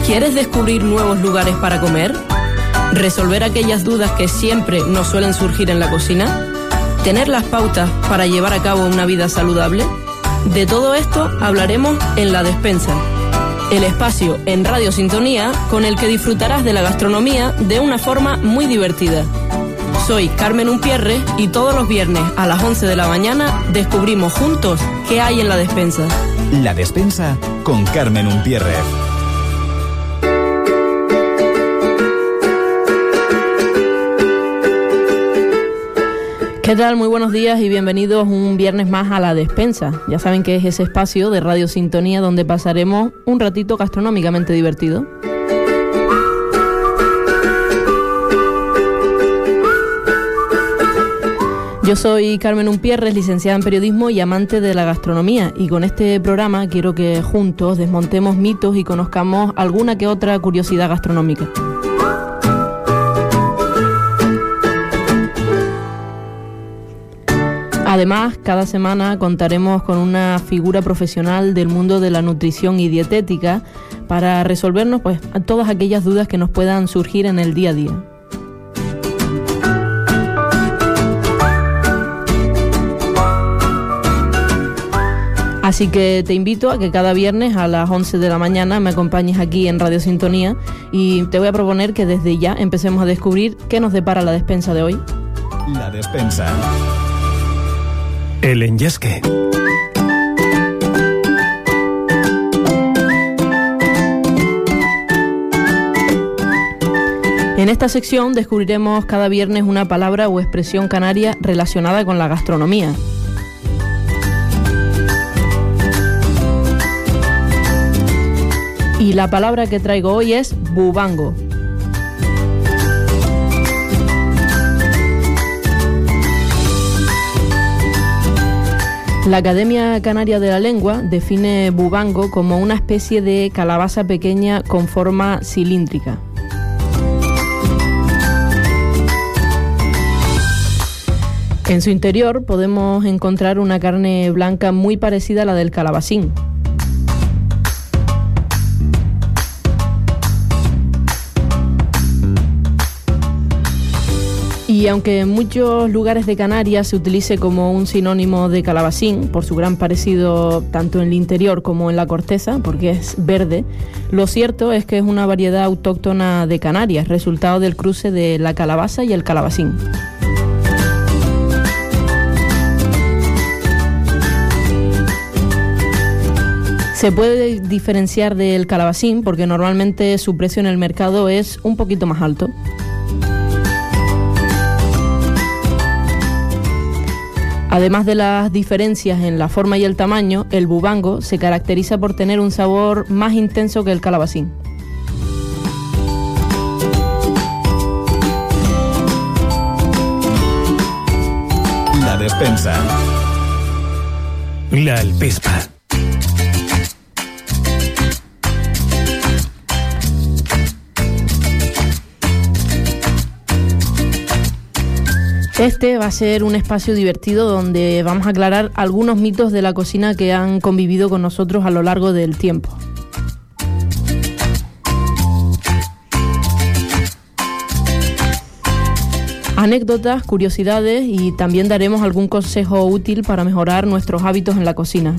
¿Quieres descubrir nuevos lugares para comer? ¿Resolver aquellas dudas que siempre nos suelen surgir en la cocina? ¿Tener las pautas para llevar a cabo una vida saludable? De todo esto hablaremos en La Despensa, el espacio en Radio Sintonía con el que disfrutarás de la gastronomía de una forma muy divertida. Soy Carmen Umpierre y todos los viernes a las 11 de la mañana descubrimos juntos qué hay en La Despensa. La Despensa con Carmen Umpierre. ¿Qué tal? Muy buenos días y bienvenidos un viernes más a La Despensa. Ya saben que es ese espacio de Radio Sintonía donde pasaremos un ratito gastronómicamente divertido. Yo soy Carmen Umpierre, licenciada en periodismo y amante de la gastronomía, y con este programa quiero que juntos desmontemos mitos y conozcamos alguna que otra curiosidad gastronómica. Además, cada semana contaremos con una figura profesional del mundo de la nutrición y dietética para resolvernos todas aquellas dudas que nos puedan surgir en el día a día. Así que te invito a que cada viernes a las 11 de la mañana me acompañes aquí en Radio Sintonía y te voy a proponer que desde ya empecemos a descubrir qué nos depara la despensa de hoy. La Despensa. El enyesque. En esta sección descubriremos cada viernes una palabra o expresión canaria relacionada con la gastronomía. Y la palabra que traigo hoy es bubango. La Academia Canaria de la Lengua define bubango como una especie de calabaza pequeña con forma cilíndrica. En su interior podemos encontrar una carne blanca muy parecida a la del calabacín. Y aunque en muchos lugares de Canarias se utilice como un sinónimo de calabacín, por su gran parecido tanto en el interior como en la corteza, porque es verde, lo cierto es que es una variedad autóctona de Canarias, resultado del cruce de la calabaza y el calabacín. Se puede diferenciar del calabacín porque normalmente su precio en el mercado es un poquito más alto. Además de las diferencias en la forma y el tamaño, el bubango se caracteriza por tener un sabor más intenso que el calabacín. La Despensa. La alpespa. Este va a ser un espacio divertido donde vamos a aclarar algunos mitos de la cocina que han convivido con nosotros a lo largo del tiempo. Anécdotas, curiosidades y también daremos algún consejo útil para mejorar nuestros hábitos en la cocina.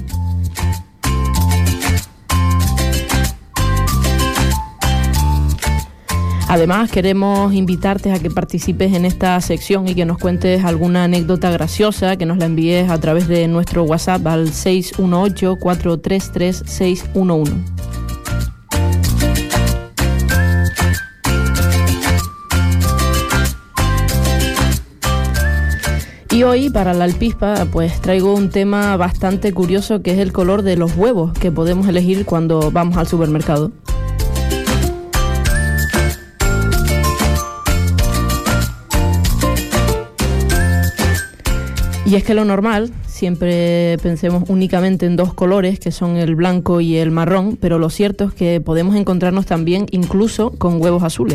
Además, queremos invitarte a que participes en esta sección y que nos cuentes alguna anécdota graciosa, que nos la envíes a través de nuestro WhatsApp al 618-433-611. Y hoy, para la alpispa, pues traigo un tema bastante curioso, que es el color de los huevos que podemos elegir cuando vamos al supermercado. Y es que lo normal, siempre pensemos únicamente en dos colores, que son el blanco y el marrón, pero lo cierto es que podemos encontrarnos también incluso con huevos azules.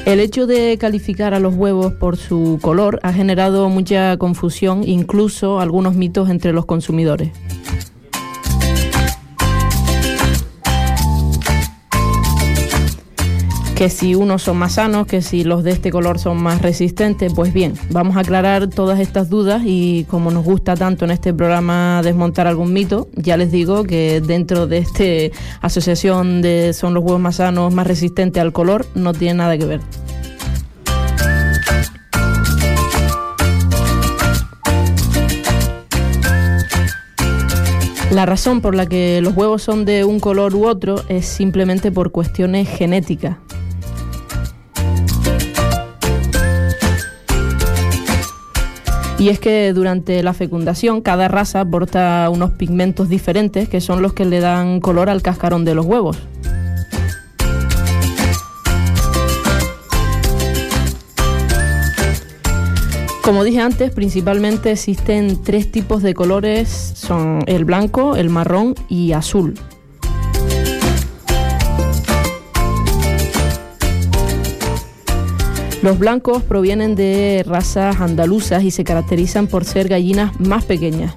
El hecho de calificar a los huevos por su color ha generado mucha confusión, incluso algunos mitos entre los consumidores. Que si unos son más sanos, que si los de este color son más resistentes. Pues bien, vamos a aclarar todas estas dudas y como nos gusta tanto en este programa desmontar algún mito, ya les digo que dentro de esta asociación de son los huevos más sanos, más resistentes al color, no tiene nada que ver. La razón por la que los huevos son de un color u otro es simplemente por cuestiones genéticas. Y es que durante la fecundación cada raza aporta unos pigmentos diferentes que son los que le dan color al cascarón de los huevos. Como dije antes, principalmente existen 3 tipos de colores, son el blanco, el marrón y azul. Los blancos provienen de razas andaluzas y se caracterizan por ser gallinas más pequeñas.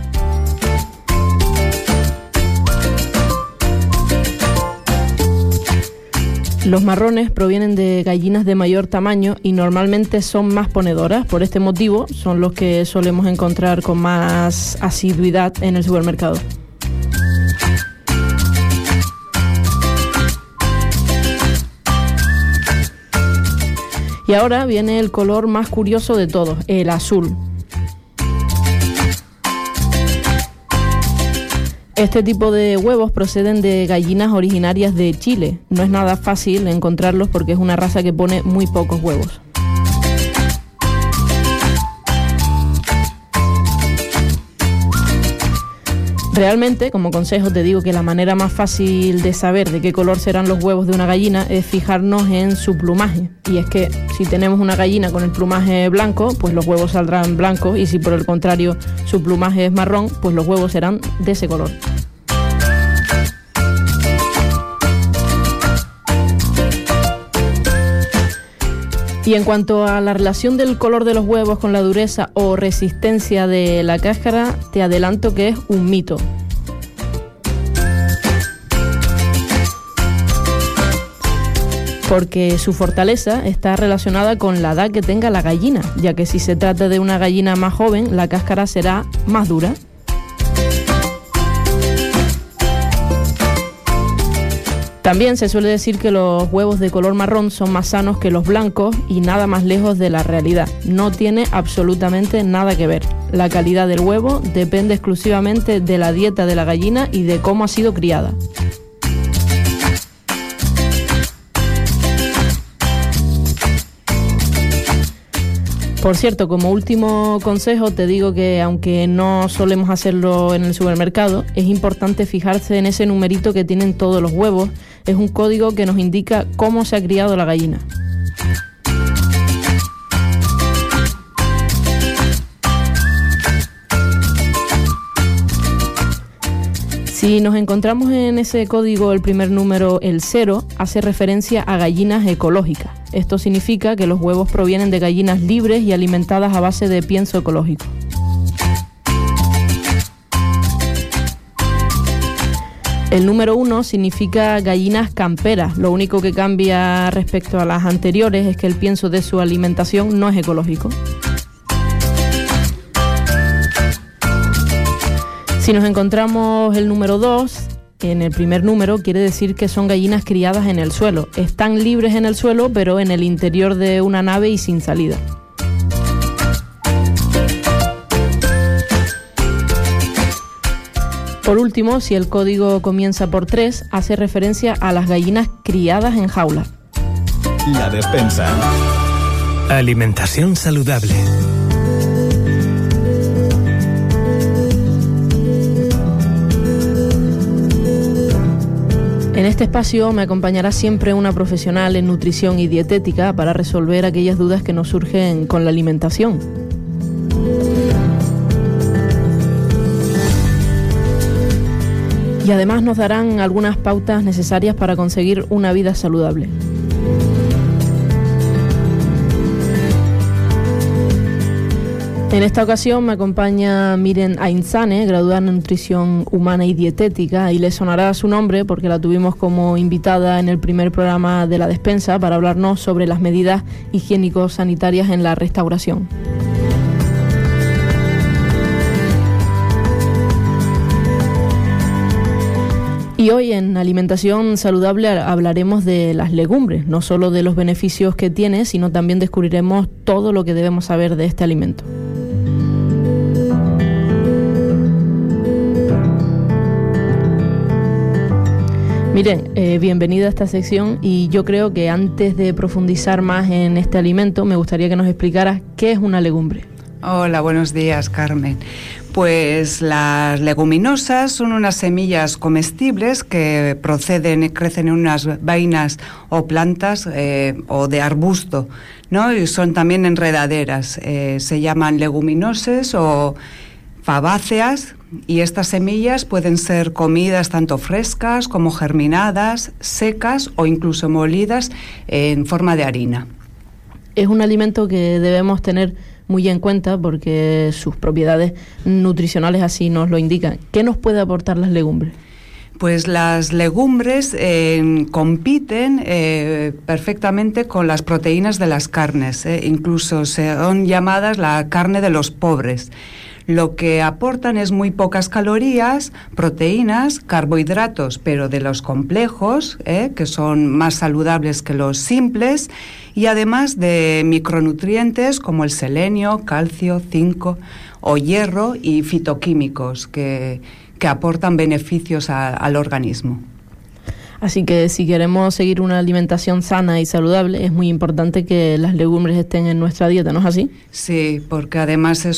Los marrones provienen de gallinas de mayor tamaño y normalmente son más ponedoras. Por este motivo son los que solemos encontrar con más asiduidad en el supermercado. Y ahora viene el color más curioso de todos, el azul. Este tipo de huevos proceden de gallinas originarias de Chile. No es nada fácil encontrarlos porque es una raza que pone muy pocos huevos. Realmente, como consejo, te digo que la manera más fácil de saber de qué color serán los huevos de una gallina es fijarnos en su plumaje. Y es que si tenemos una gallina con el plumaje blanco, pues los huevos saldrán blancos, y si por el contrario su plumaje es marrón, pues los huevos serán de ese color. Y en cuanto a la relación del color de los huevos con la dureza o resistencia de la cáscara, te adelanto que es un mito. Porque su fortaleza está relacionada con la edad que tenga la gallina, ya que si se trata de una gallina más joven, la cáscara será más dura. También se suele decir que los huevos de color marrón son más sanos que los blancos y nada más lejos de la realidad. No tiene absolutamente nada que ver. La calidad del huevo depende exclusivamente de la dieta de la gallina y de cómo ha sido criada. Por cierto, como último consejo te digo que aunque no solemos hacerlo en el supermercado, es importante fijarse en ese numerito que tienen todos los huevos. Es un código que nos indica cómo se ha criado la gallina. Si nos encontramos en ese código el primer número, el 0, hace referencia a gallinas ecológicas. Esto significa que los huevos provienen de gallinas libres y alimentadas a base de pienso ecológico. El número 1 significa gallinas camperas. Lo único que cambia respecto a las anteriores es que el pienso de su alimentación no es ecológico. Si nos encontramos el número 2, en el primer número, quiere decir que son gallinas criadas en el suelo. Están libres en el suelo, pero en el interior de una nave y sin salida. Por último, si el código comienza por 3, hace referencia a las gallinas criadas en jaula. La despensa. Alimentación saludable. En este espacio me acompañará siempre una profesional en nutrición y dietética para resolver aquellas dudas que nos surgen con la alimentación. Y además nos darán algunas pautas necesarias para conseguir una vida saludable. En esta ocasión me acompaña Miren Ainzane, graduada en Nutrición Humana y Dietética, y le sonará su nombre porque la tuvimos como invitada en el primer programa de La Despensa para hablarnos sobre las medidas higiénico-sanitarias en la restauración. Y hoy en Alimentación Saludable hablaremos de las legumbres, no solo de los beneficios que tiene, sino también descubriremos todo lo que debemos saber de este alimento. Miren, bienvenida a esta sección, y yo creo que antes de profundizar más en este alimento me gustaría que nos explicaras qué es una legumbre. Hola, buenos días, Carmen. Pues las leguminosas son unas semillas comestibles que crecen en unas vainas o plantas o de arbusto, ¿no? Y son también enredaderas. Se llaman leguminoses o fabáceas, y estas semillas pueden ser comidas tanto frescas como germinadas, secas o incluso molidas en forma de harina. Es un alimento que debemos tener muy en cuenta porque sus propiedades nutricionales así nos lo indican. ¿Qué nos puede aportar las legumbres? Pues las legumbres compiten perfectamente con las proteínas de las carnes, incluso son llamadas la carne de los pobres. Lo que aportan es muy pocas calorías, proteínas, carbohidratos, pero de los complejos, que son más saludables que los simples, y además de micronutrientes como el selenio, calcio, zinc o hierro, y fitoquímicos que aportan beneficios al organismo. Así que si queremos seguir una alimentación sana y saludable, es muy importante que las legumbres estén en nuestra dieta, ¿no es así? Sí, porque además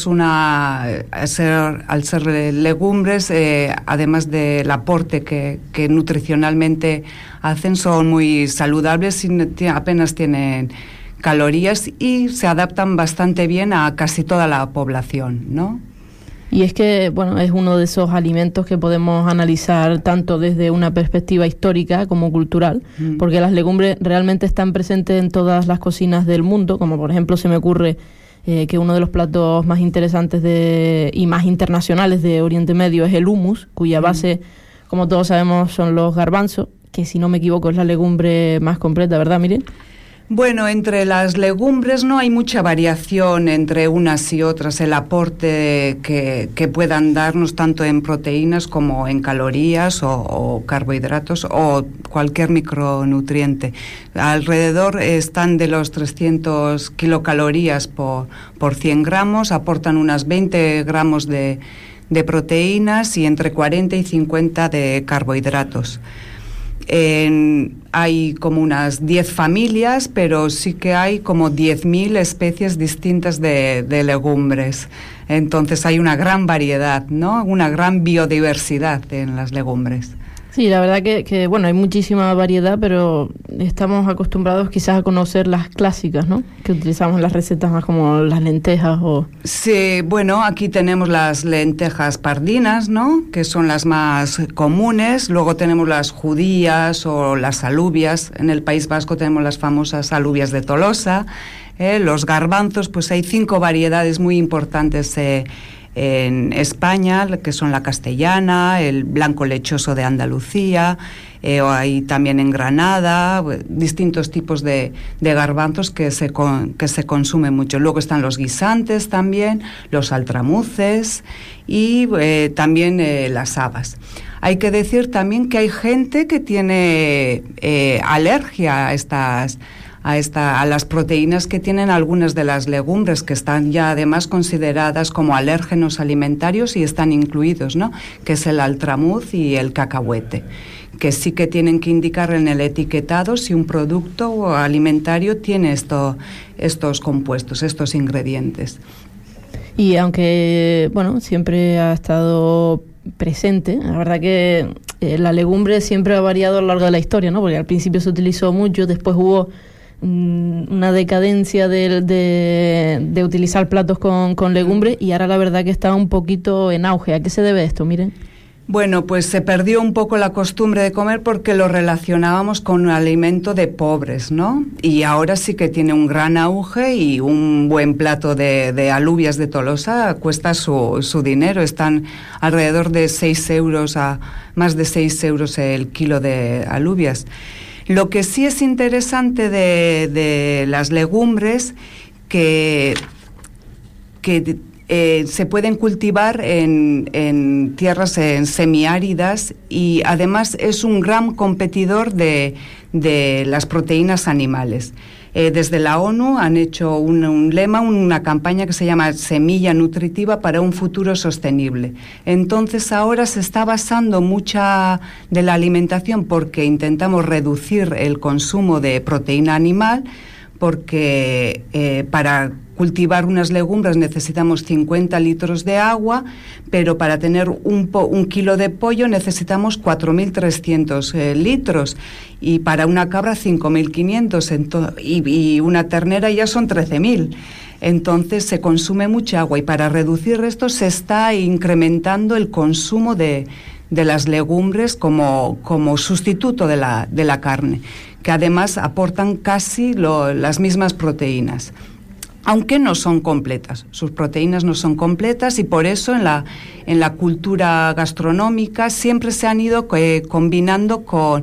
al ser legumbres, además del aporte que nutricionalmente hacen, son muy saludables, apenas tienen calorías y se adaptan bastante bien a casi toda la población, ¿no? Y es que, bueno, es uno de esos alimentos que podemos analizar tanto desde una perspectiva histórica como cultural, porque las legumbres realmente están presentes en todas las cocinas del mundo, como por ejemplo se me ocurre que uno de los platos más interesantes y más internacionales de Oriente Medio es el hummus, cuya base, como todos sabemos, son los garbanzos, que si no me equivoco es la legumbre más completa, ¿verdad, Miren? Bueno, entre las legumbres no hay mucha variación entre unas y otras, el aporte que puedan darnos tanto en proteínas como en calorías o carbohidratos o cualquier micronutriente. Alrededor están de los 300 kilocalorías por 100 gramos, aportan unas 20 gramos de proteínas y entre 40 y 50 de carbohidratos. Hay como unas 10 familias, pero sí que hay como 10.000 especies distintas de legumbres. Entonces hay una gran variedad, ¿no? Una gran biodiversidad en las legumbres. Sí, la verdad que bueno, hay muchísima variedad, pero estamos acostumbrados quizás a conocer las clásicas, ¿no? Que utilizamos en las recetas más como las lentejas o... Sí, bueno, aquí tenemos las lentejas pardinas, ¿no? Que son las más comunes. Luego tenemos las judías o las alubias. En el País Vasco tenemos las famosas alubias de Tolosa. Los garbanzos, pues hay 5 variedades muy importantes en España, que son la castellana, el blanco lechoso de Andalucía, o hay también en Granada, distintos tipos de garbanzos que se consumen mucho. Luego están los guisantes también, los altramuces y también las habas. Hay que decir también que hay gente que tiene alergia a las proteínas que tienen algunas de las legumbres, que están ya además consideradas como alérgenos alimentarios y están incluidos, ¿no? Que es el altramuz y el cacahuete, que sí que tienen que indicar en el etiquetado si un producto alimentario tiene estos compuestos, estos ingredientes. Y aunque, bueno, siempre ha estado presente, la verdad que la legumbre siempre ha variado a lo largo de la historia, ¿no? Porque al principio se utilizó mucho, después hubo una decadencia de utilizar platos con legumbres, y ahora la verdad que está un poquito en auge. ¿A qué se debe esto? Miren. Bueno, pues se perdió un poco la costumbre de comer porque lo relacionábamos con un alimento de pobres, ¿no? Y ahora sí que tiene un gran auge y un buen plato de alubias de Tolosa cuesta su dinero. Están alrededor de 6 euros a más de 6 euros el kilo de alubias. Lo que sí es interesante de las legumbres que se pueden cultivar en tierras semiáridas y además es un gran competidor de las proteínas animales. Desde la ONU han hecho un lema, una campaña que se llama Semilla Nutritiva para un Futuro Sostenible. Entonces ahora se está basando mucha de la alimentación porque intentamos reducir el consumo de proteína animal, porque para cultivar unas legumbres necesitamos 50 litros de agua, pero para tener un kilo de pollo necesitamos 4.300 litros y para una cabra 5.500 y una ternera ya son 13.000. Entonces se consume mucha agua y para reducir esto se está incrementando el consumo de las legumbres como sustituto de la carne, que además aportan casi las mismas proteínas, aunque no son completas. Sus proteínas no son completas y por eso en la cultura gastronómica siempre se han ido combinando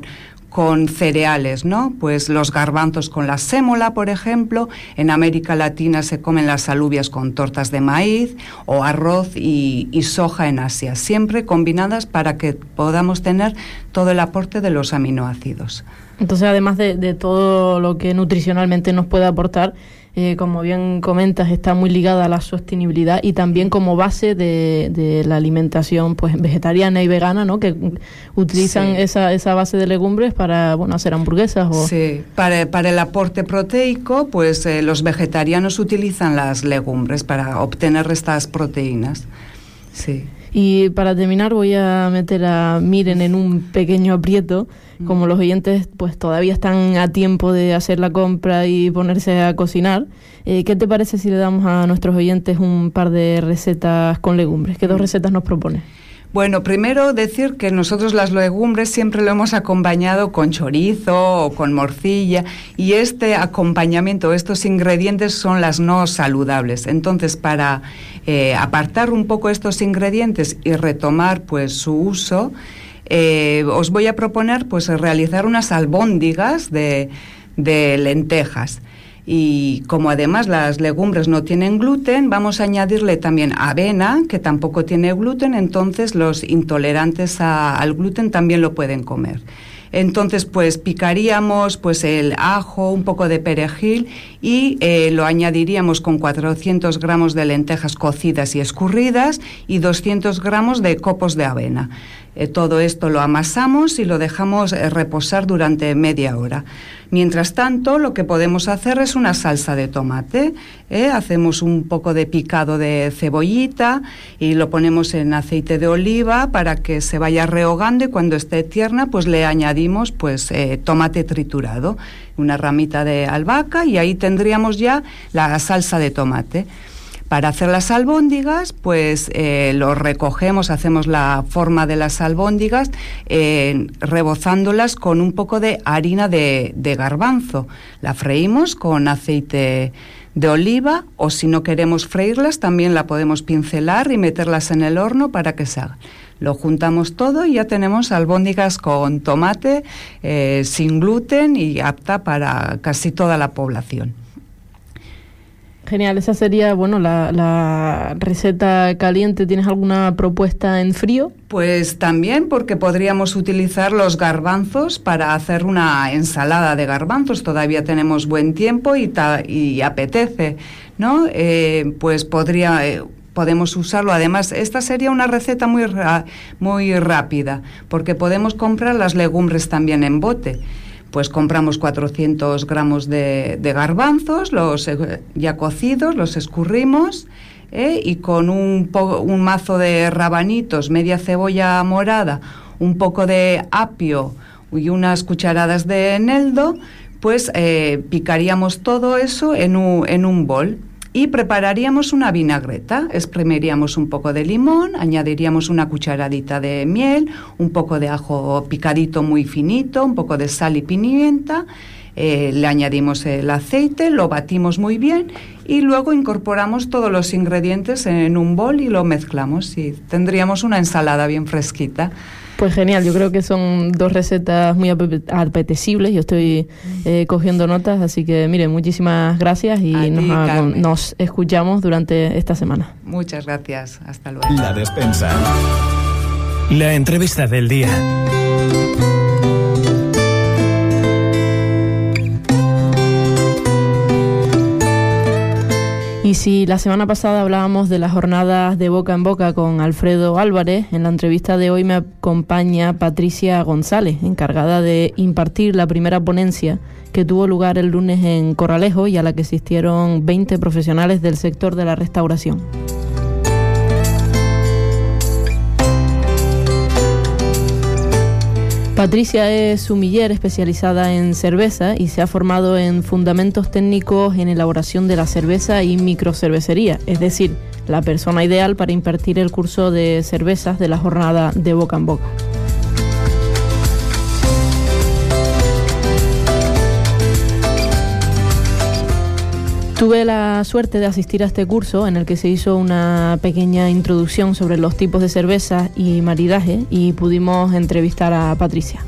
con cereales, ¿no? Pues los garbanzos con la sémola, por ejemplo. En América Latina se comen las alubias con tortas de maíz o arroz y soja en Asia, siempre combinadas para que podamos tener todo el aporte de los aminoácidos. Entonces, además de todo lo que nutricionalmente nos puede aportar, como bien comentas, está muy ligada a la sostenibilidad y también como base de la alimentación pues vegetariana y vegana, ¿no? Que utilizan esa base de legumbres para hacer hamburguesas. Sí, para el aporte proteico, pues los vegetarianos utilizan las legumbres para obtener estas proteínas. Sí. Y para terminar voy a meter a Miren en un pequeño aprieto. Como los oyentes pues todavía están a tiempo de hacer la compra y ponerse a cocinar, ¿qué te parece si le damos a nuestros oyentes un par de recetas con legumbres? ¿Qué 2 recetas nos propones? Bueno, primero decir que nosotros las legumbres siempre lo hemos acompañado con chorizo o con morcilla, y este acompañamiento, estos ingredientes son las no saludables. Entonces, para apartar un poco estos ingredientes y retomar pues su uso, os voy a proponer pues realizar unas albóndigas de lentejas. Y como además las legumbres no tienen gluten, vamos a añadirle también avena, que tampoco tiene gluten, entonces los intolerantes al gluten también lo pueden comer. Entonces pues picaríamos pues el ajo, un poco de perejil y lo añadiríamos con 400 gramos de lentejas cocidas y escurridas y 200 gramos de copos de avena. Todo esto lo amasamos y lo dejamos reposar durante media hora. Mientras tanto, lo que podemos hacer es una salsa de tomate. Hacemos un poco de picado de cebollita y lo ponemos en aceite de oliva para que se vaya rehogando, y cuando esté tierna pues le añadimos pues tomate triturado, una ramita de albahaca, y ahí tendríamos ya la salsa de tomate. Para hacer las albóndigas, pues lo recogemos, hacemos la forma de las albóndigas rebozándolas con un poco de harina de garbanzo. La freímos con aceite de oliva, o si no queremos freírlas, también la podemos pincelar y meterlas en el horno para que se hagan. Lo juntamos todo y ya tenemos albóndigas con tomate, sin gluten y apta para casi toda la población. Genial, esa sería, la receta caliente. ¿Tienes alguna propuesta en frío? Pues también, porque podríamos utilizar los garbanzos para hacer una ensalada de garbanzos. Todavía tenemos buen tiempo y apetece, ¿no? Pues podemos usarlo. Además, esta sería una receta muy rápida, porque podemos comprar las legumbres también en bote. Pues compramos 400 gramos de garbanzos, los ya cocidos, los escurrimos, y con un mazo de rabanitos, media cebolla morada, un poco de apio y unas cucharadas de eneldo, pues picaríamos todo eso en un bol. y prepararíamos una vinagreta. Exprimiríamos un poco de limón, añadiríamos una cucharadita de miel, un poco de ajo picadito muy finito, un poco de sal y pimienta. Le añadimos el aceite, lo batimos muy bien y luego incorporamos todos los ingredientes en un bol y lo mezclamos y tendríamos una ensalada bien fresquita. Pues genial, yo creo que son dos recetas muy apetecibles. Yo estoy cogiendo notas, así que mire, muchísimas gracias y nos escuchamos durante esta semana. Muchas gracias, hasta luego. La Despensa. La entrevista del día. Y si la semana pasada hablábamos de las jornadas de boca en boca con Alfredo Álvarez, en la entrevista de hoy me acompaña Patricia González, encargada de impartir la primera ponencia que tuvo lugar el lunes en Corralejo y a la que asistieron 20 profesionales del sector de la restauración. Patricia es sumiller especializada en cerveza y se ha formado en fundamentos técnicos en elaboración de la cerveza y microcervecería, es decir, la persona ideal para impartir el curso de cervezas de la jornada de boca en boca. Tuve la suerte de asistir a este curso en el que se hizo una pequeña introducción sobre los tipos de cerveza y maridaje y pudimos entrevistar a Patricia.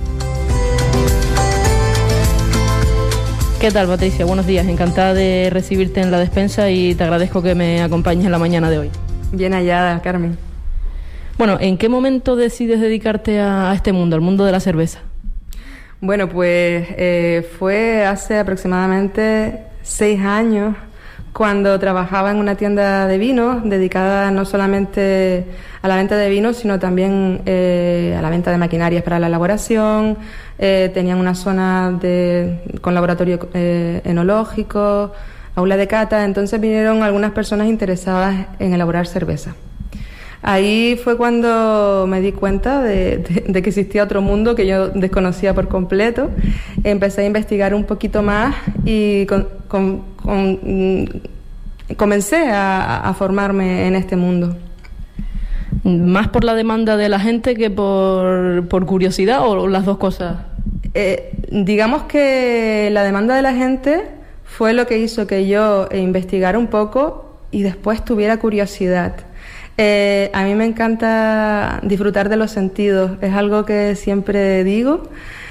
¿Qué tal, Patricia? Buenos días, encantada de recibirte en La Despensa y te agradezco que me acompañes en la mañana de hoy. Bien hallada, Carmen. Bueno, ¿en qué momento decides dedicarte a este mundo, al mundo de la cerveza? Bueno, pues fue hace aproximadamente 6 años cuando trabajaba en una tienda de vinos dedicada no solamente a la venta de vinos, sino también a la venta de maquinarias para la elaboración. Tenían una zona con laboratorio enológico, aula de cata, entonces vinieron algunas personas interesadas en elaborar cerveza. Ahí fue cuando me di cuenta de que existía otro mundo que yo desconocía por completo. Empecé a investigar un poquito más y comencé a formarme en este mundo. ¿Más por la demanda de la gente que por curiosidad o las dos cosas? Digamos que la demanda de la gente fue lo que hizo que yo investigara un poco y después tuviera curiosidad. A mí me encanta disfrutar de los sentidos, es algo que siempre digo,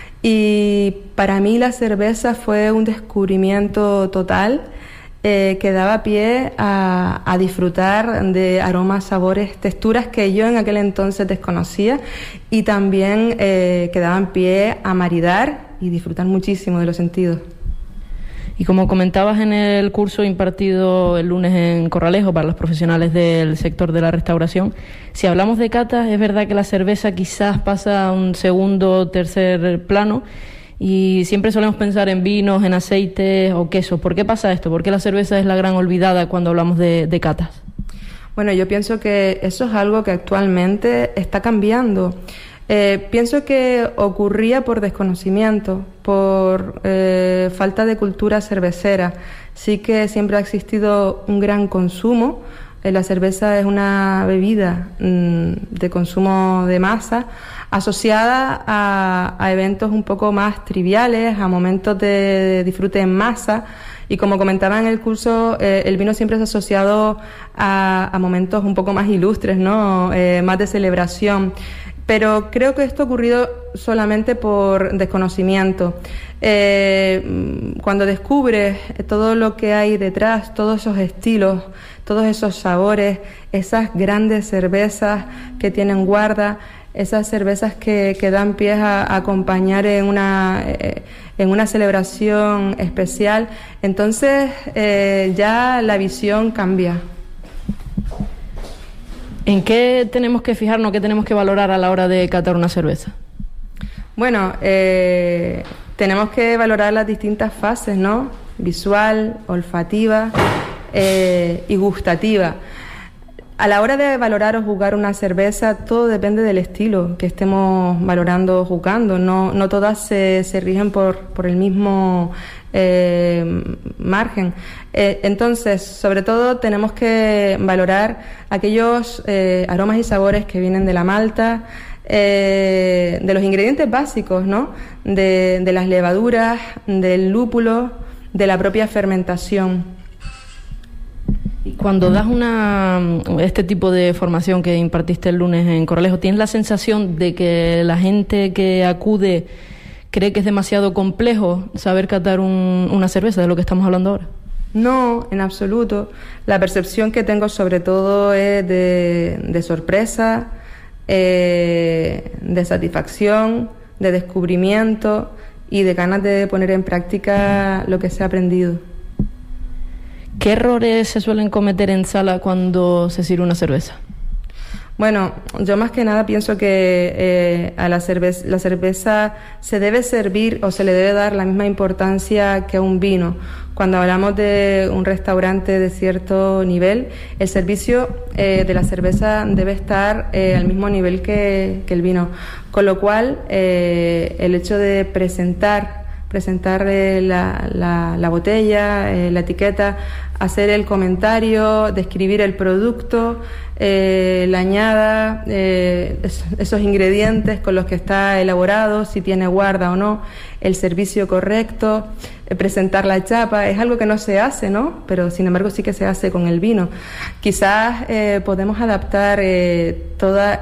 y para mí la cerveza fue un descubrimiento total que daba pie a disfrutar de aromas, sabores, texturas que yo en aquel entonces desconocía y también que daban pie a maridar y disfrutar muchísimo de los sentidos. Y como comentabas en el curso impartido el lunes en Corralejo para los profesionales del sector de la restauración, si hablamos de catas, es verdad que la cerveza quizás pasa a un segundo o tercer plano y siempre solemos pensar en vinos, en aceites o quesos. ¿Por qué pasa esto? ¿Por qué la cerveza es la gran olvidada cuando hablamos de catas? Bueno, yo pienso que eso es algo que actualmente está cambiando. Pienso que ocurría por desconocimiento, por falta de cultura cervecera. Sí que siempre ha existido un gran consumo. La cerveza es una bebida de consumo de masa asociada a eventos un poco más triviales, a momentos de disfrute en masa. Y como comentaba en el curso, el vino siempre es asociado a momentos un poco más ilustres, ¿no? Más de celebración. Pero creo que esto ha ocurrido solamente por desconocimiento. Cuando descubres todo lo que hay detrás, todos esos estilos, todos esos sabores, esas grandes cervezas que tienen guarda, esas cervezas que dan pie a acompañar en una celebración especial, entonces ya la visión cambia. ¿En qué tenemos que fijarnos, qué tenemos que valorar a la hora de catar una cerveza? Bueno, tenemos que valorar las distintas fases, ¿no? Visual, olfativa y gustativa. A la hora de valorar o juzgar una cerveza, todo depende del estilo que estemos valorando o juzgando. No todas se rigen por el mismo margen. Entonces, sobre todo, tenemos que valorar aquellos aromas y sabores que vienen de la malta, de los ingredientes básicos, ¿no? De las levaduras, del lúpulo, de la propia fermentación. Cuando das este tipo de formación que impartiste el lunes en Corralejo, ¿tienes la sensación de que la gente que acude cree que es demasiado complejo saber catar una cerveza, de lo que estamos hablando ahora? No, en absoluto. La percepción que tengo sobre todo es de sorpresa, de satisfacción, de descubrimiento y de ganas de poner en práctica lo que se ha aprendido. ¿Qué errores se suelen cometer en sala cuando se sirve una cerveza? Bueno, yo más que nada pienso que a la cerveza se debe servir o se le debe dar la misma importancia que a un vino. Cuando hablamos de un restaurante de cierto nivel, el servicio de la cerveza debe estar al mismo nivel que el vino. Con lo cual, el hecho de presentar la botella, la etiqueta, hacer el comentario, describir el producto, la añada, esos ingredientes con los que está elaborado, si tiene guarda o no, el servicio correcto, presentar la chapa, es algo que no se hace, ¿no? Pero sin embargo sí que se hace con el vino. Quizás podemos adaptar toda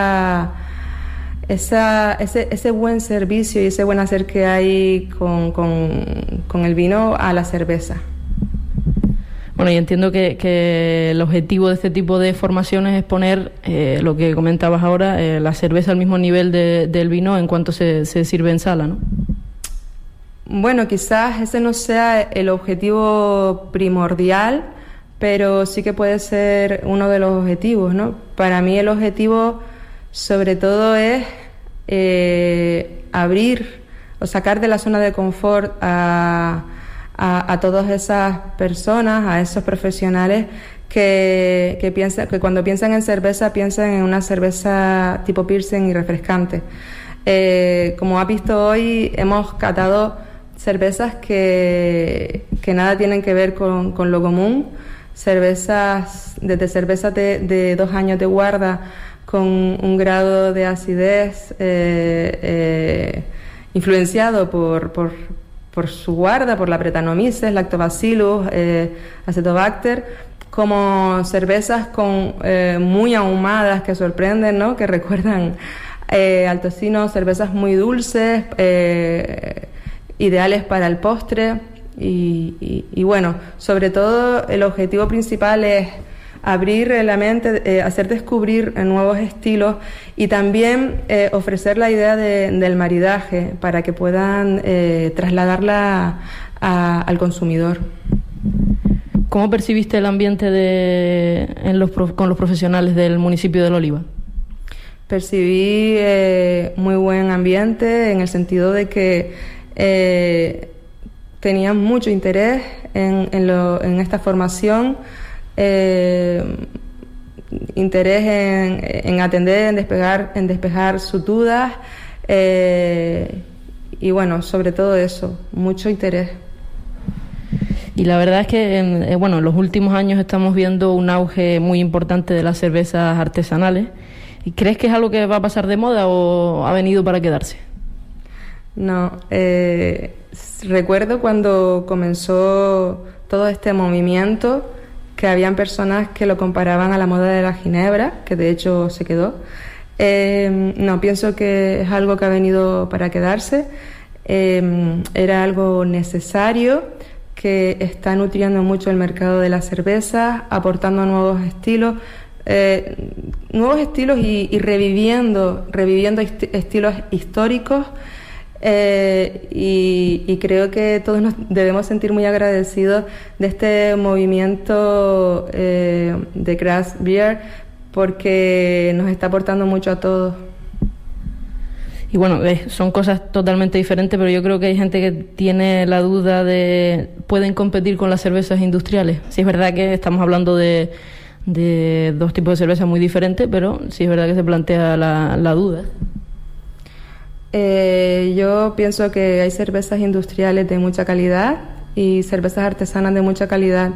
ese buen servicio y ese buen hacer que hay con el vino a la cerveza. Bueno, y entiendo que el objetivo de este tipo de formaciones es poner lo que comentabas ahora, la cerveza al mismo nivel del vino en cuanto se sirve en sala, ¿no? Bueno, quizás ese no sea el objetivo primordial, pero sí que puede ser uno de los objetivos, ¿no? Para mí el objetivo sobre todo es abrir o sacar de la zona de confort a todas esas personas, a esos profesionales que piensan, que cuando piensan en cerveza piensan en una cerveza tipo Pilsen y refrescante. Como has visto hoy, hemos catado cervezas que nada tienen que ver con lo común, desde cervezas de 2 años de guarda con un grado de acidez influenciado por su guarda, por la Brettanomyces, Lactobacillus, Acetobacter, como cervezas muy ahumadas que sorprenden, ¿no? Que recuerdan al tocino, cervezas muy dulces, ideales para el postre y bueno, sobre todo el objetivo principal es abrir la mente, hacer descubrir nuevos estilos y también ofrecer la idea del maridaje para que puedan trasladarla al consumidor. ¿Cómo percibiste el ambiente con los profesionales del municipio de La Oliva? Percibí muy buen ambiente en el sentido de que tenían mucho interés en esta formación, interés en atender, en despejar sus dudas y bueno, sobre todo eso, mucho interés. Y la verdad es que en los últimos años estamos viendo un auge muy importante de las cervezas artesanales. ¿Y crees que es algo que va a pasar de moda o ha venido para quedarse? No, recuerdo cuando comenzó todo este movimiento que habían personas que lo comparaban a la moda de la ginebra, que de hecho se quedó. No, pienso que es algo que ha venido para quedarse. Era algo necesario, que está nutriendo mucho el mercado de la cerveza, aportando nuevos estilos y reviviendo estilos históricos. Y creo que todos nos debemos sentir muy agradecidos de este movimiento de craft beer, porque nos está aportando mucho a todos. Y bueno, son cosas totalmente diferentes, pero yo creo que hay gente que tiene la duda de ¿pueden competir con las cervezas industriales? Sí, es verdad que estamos hablando de de dos tipos de cerveza muy diferentes, pero sí es verdad que se plantea la duda. Yo pienso que hay cervezas industriales de mucha calidad y cervezas artesanas de mucha calidad.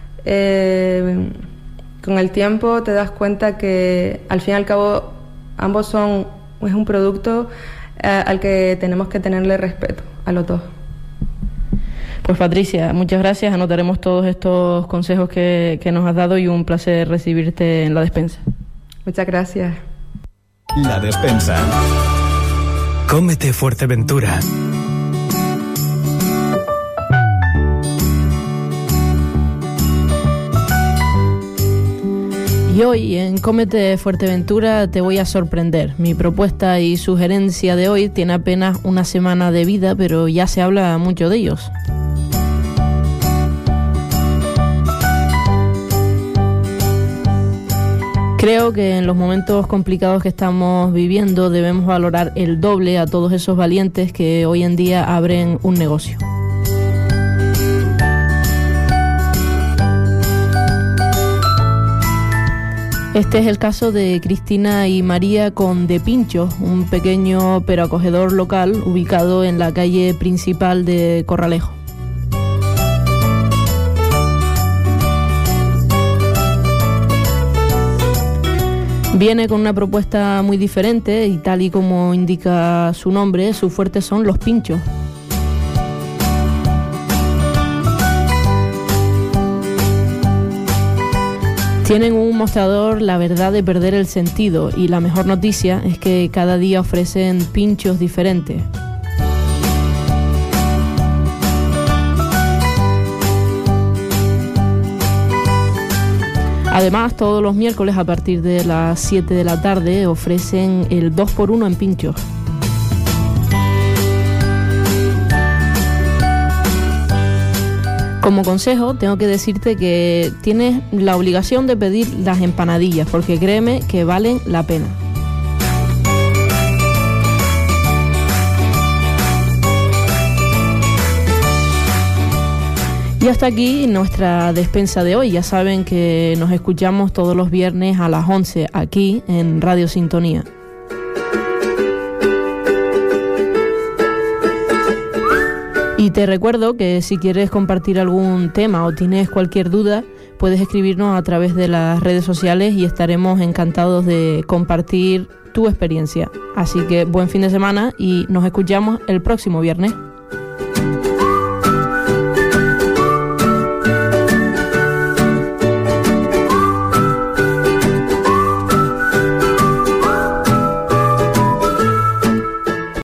Con el tiempo te das cuenta que al fin y al cabo ambos es un producto al que tenemos que tenerle respeto a los dos. Pues Patricia, muchas gracias, anotaremos todos estos consejos que nos has dado y un placer recibirte en La Despensa. Muchas gracias. La Despensa. Cómete Fuerteventura. Y hoy en Cómete Fuerteventura te voy a sorprender. Mi propuesta y sugerencia de hoy tiene apenas una semana de vida, pero ya se habla mucho de ellos. Creo que en los momentos complicados que estamos viviendo debemos valorar el doble a todos esos valientes que hoy en día abren un negocio. Este es el caso de Cristina y María con De Pinchos, un pequeño pero acogedor local ubicado en la calle principal de Corralejo. Viene con una propuesta muy diferente y tal y como indica su nombre, sus fuertes son los pinchos. Tienen un mostrador, la verdad, de perder el sentido, y la mejor noticia es que cada día ofrecen pinchos diferentes. Además, todos los miércoles a partir de las 7 de la tarde ofrecen el 2x1 en pinchos. Como consejo, tengo que decirte que tienes la obligación de pedir las empanadillas, porque créeme que valen la pena. Y hasta aquí nuestra despensa de hoy. Ya saben que nos escuchamos todos los viernes a las 11 aquí en Radio Sintonía. Y te recuerdo que si quieres compartir algún tema o tienes cualquier duda, puedes escribirnos a través de las redes sociales y estaremos encantados de compartir tu experiencia. Así que buen fin de semana y nos escuchamos el próximo viernes.